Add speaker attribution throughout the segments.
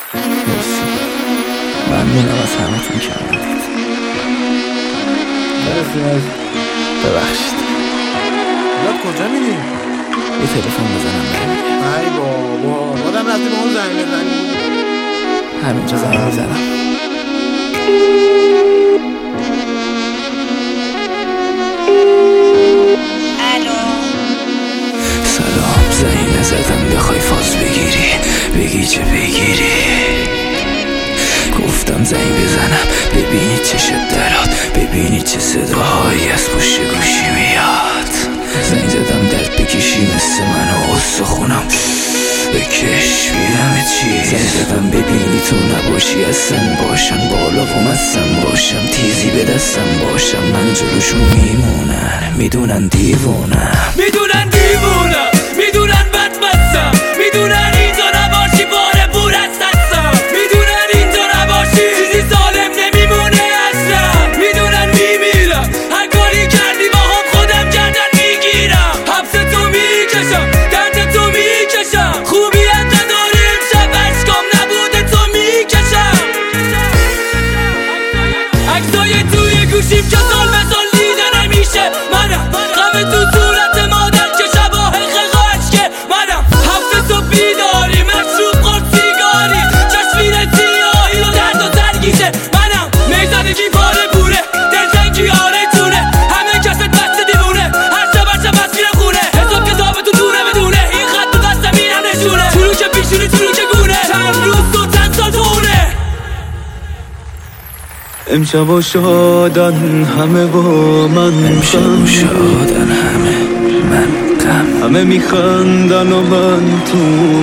Speaker 1: ممنونم از همتون که آمدید. ببخشید.
Speaker 2: یاد کجا میری؟
Speaker 1: یه تلفن بزنم برمیگردم.
Speaker 2: ای بابا بادم رفتی به اون زنگ بزنی؟
Speaker 1: همینجا زنگ میزنم. سلام، زنگ نزدم بخوای فاز بگی چه بگیری. گفتم زنگ بزنم ببینی چه شدرات، ببینی چه صداهایی از پشت گوشی میاد. زنگ زدم درد بکشی مثل من و استخونم بکش بیدم چیز. زنگ زدم ببینی تو نباشی اصلا باشم بالا و مستم باشم، تیزی به دستم باشم، من جلوشون میمونن میدونن دیوونم، میدونن بدبستم، میدونن اینجا نباشی باره بور از دستم، میدونن اینجا نباشی چیزی سالم نمیمونه اصلا، میدونن میمیرم هر کاری کردی با هم خودم گردن میگیرم، حبس تو میکشم درد تو میکشم، خوبیت نداری امشب عشقام نبوده تو میکشم. عکسای توی گوشیم که سال به سال دیده نمیشه، منم غم تو صورت مادر که شباه خقاش که منم هفته تو بیداری مشروب خورد سیگاری چشمین سیاهی و درد و سرگیشه، منم میزدگی پاره پوره دلتنگی آره تونه همه کست بسته دیوونه هر شب بس میره خونه حساب کتاب تو دونه بدونه این خط تو دستم اینم نشونه چلو که پیشونی چلو که گونه چند روز تو چند سال تو خونه.
Speaker 3: امشب و شادن همه و من همه میخندن و من تو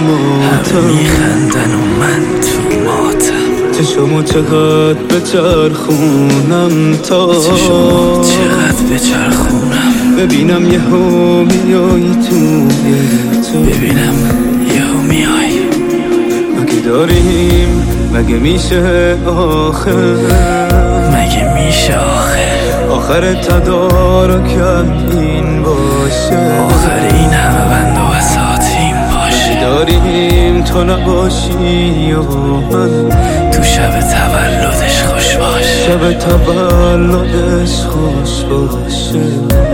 Speaker 3: ماتم، چشمو چقدر بچرخونم تا ببینم یهو میای مگه داریم مگه میشه آخر تدارکت این باشه،
Speaker 1: آخر این همه بند و بساط این باشه،
Speaker 3: داریم تو نباشی و من
Speaker 1: تو شب تولدش خوش باشه،
Speaker 3: شب تولدش خوش باشه.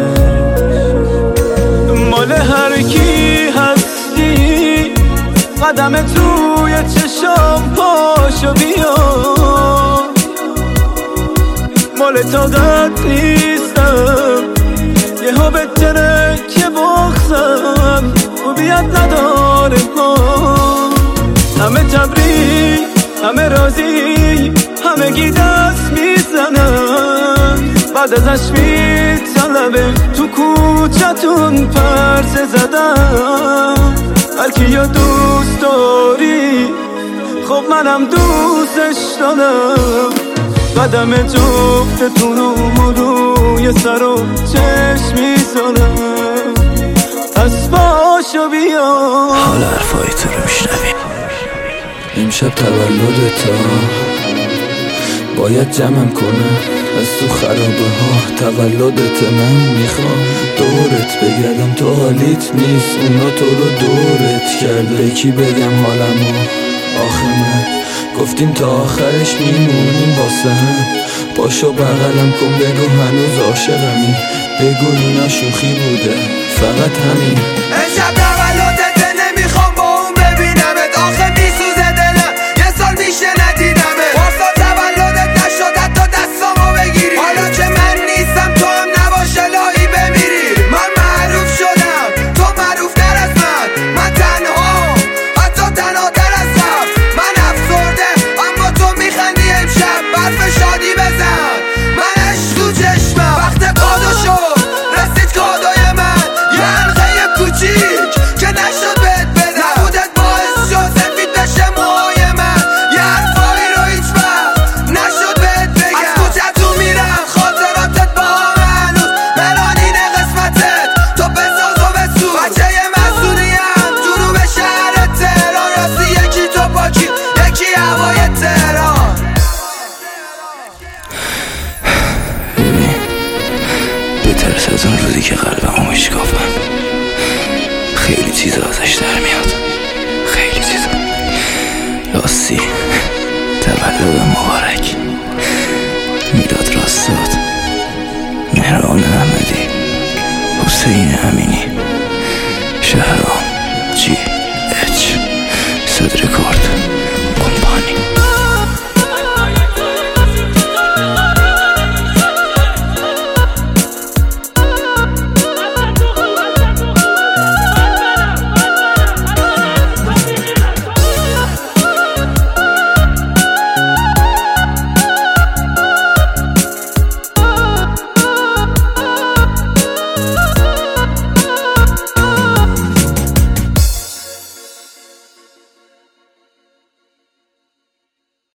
Speaker 3: مال هر کی هستی قدم توی چشام پاشو بیا، مال طاقت نیستم یهو بهتره که بخزم خوبیت نداره ما، همه تبریک همه راضی همگی دست میزنن بعد ازش میطلبه تو کوچتون پرسه زدم، هرکی یا دوست داری خب منم دوستش دارم، قدم جفتتون رو روی سر و چشم میزنم، پس باشو بیا.
Speaker 1: حالا حرفای تو رو میشنویم. امشب تولدتا باید جمعم کنم از تو خرابه ها، تولدت من میخوام دورت بگردم تو حالیت نیست اونا تو رو دورت کرده، به کی بگم حالمو آخه من گفتیم تا آخرش میمونیم واسه هم، پاشو بغلم کن بگو هنوز عاشقمی، بگو اینا شوخی بوده فقط همین.
Speaker 4: امشب تولدت نمیخوام با اون ببینمت، آخه میسوزه دلم یه سال میشه ندیدمت، واسه تولدت نشد حتی دستامو بگیری، حالا که من نیستم تو هم نباشه لایی بمیری، من معروف شدم تو معروف تر از من تنها حتی تنها تر از من افسرده اما تو میخندی امشب برف شادی بزن، من عشق تو چشمم وقت کادو شد رسید کادوی من یه حلقه کوچیک که نشد بهت بدم، نبودت باعث شد سفید بشه موهای من، یه حرفایی رو هیچ وقت نشد بهت بگم، از کوچتون میرم خاطراتت با هم هنوز ملانین قسمتت تو بساز و بسوز، بچه مسئولیم جنوب شهر تهران، راستی یکی تو پاکی یکی هوای تهران.
Speaker 1: ببین بترس از اون روزی که قلبمو میشکافم، خیلی چیزا ازش در میاد، خیلی چیزا. راستی
Speaker 3: تولد مبارک. میلاد راستاد، مهران احمدی، حسین امینی، شهرام جی اچ، صدر کارت.